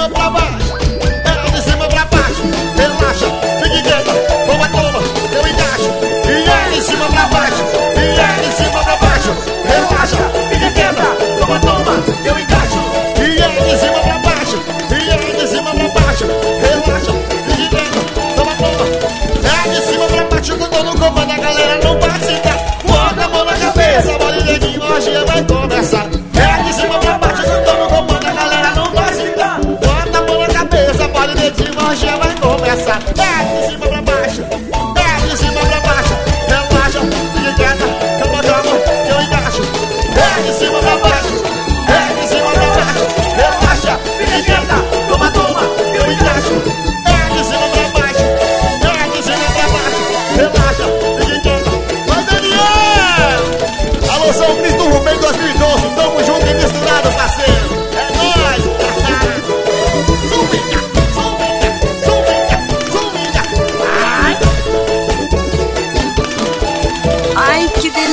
cima pra baixo, é de cima pra baixo. Relaxa, fique quieta, toma, toma, eu encaixo. E é de cima pra baixo, e é de cima pra baixo. Relaxa, fique quieta, toma, toma, eu encaixo. E é de cima pra baixo, e é de cima pra baixo. Relaxa, fique quieta, toma, toma. É de cima pra baixo, que eu tô no comando, a galera não participa. Bota a mão na cabeça, bola e neguinho, hoje vai começar. É de cima pra baixo, que eu tô no comando, a galera não participa. Bota a mão na cabeça, bola e neguinho, hoje vai começar. É de cima pra baixo, é de cima pra baixo. Relaxa, fique quieta, calma, calma, que eu encaixo. É de cima pra baixo, é de cima pra baixo. Relaxa, fique quieta, toma, toma, que eu encaixo. É de cima pra baixo, é de cima pra baixo. Relaxa, fique quieta. Mas Daniel! Alô, São Cristo Rubem 2012, tamo junto e misturado, parceiro. É nóis! Zumbinha, zumbinha, zumbinha, zumbinha. Vai! Ai, que delícia!